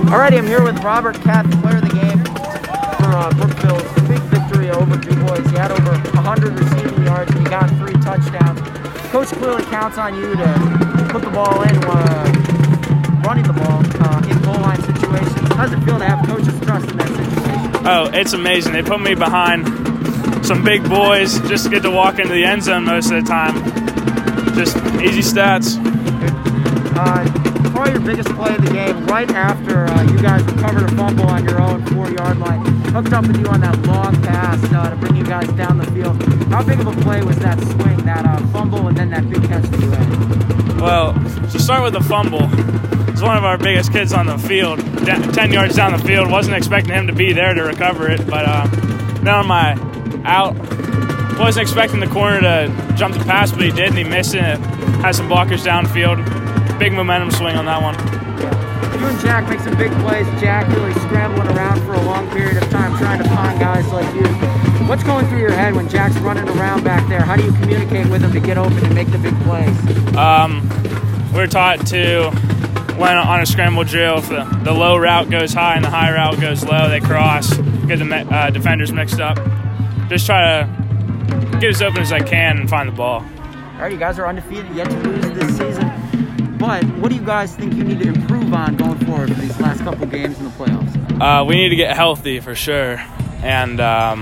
Alrighty, I'm here with Robert Katz, player of the game for Brookville's big victory over DuBois. He had over 100 receiving yards and he got 3 touchdowns. Coach clearly counts on you to put the ball in, running the ball in goal line situations. How does it feel to have coach's trust in that situation? Oh, it's amazing. They put me behind some big boys just to get to walk into the end zone most of the time. Just easy stats. Probably your biggest play of the game, right after you guys recovered a fumble on your own 4-yard line, hooked up with you on that long pass to bring you guys down the field. How big of a play was that swing, that fumble, and then that big catch that you had? Well, to start with the fumble, it's one of our biggest kids on the field, 10 yards down the field. Wasn't expecting him to be there to recover it, but then on my out, wasn't expecting the corner to jump the pass, but he did, and he missed it. Had some blockers downfield. Big momentum swing on that one. Yeah. You and Jack make some big plays. Jack really scrambling around for a long period of time trying to find guys like you. What's going through your head when Jack's running around back there? How do you communicate with him to get open and make the big plays? We're taught to, when on a scramble drill, if the low route goes high and the high route goes low, they cross, get the defenders mixed up. Just try to get as open as I can and find the ball. All right, you guys are undefeated, yet to lose this season. But what do you guys think you need to improve on going forward for these last couple games in the playoffs? We need to get healthy for sure. And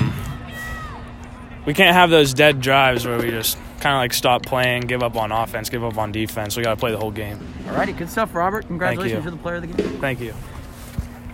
we can't have those dead drives where we just kind of like stop playing, give up on offense, give up on defense. We got to play the whole game. All righty, good stuff, Robert. Congratulations, you're the player of the game. Thank you.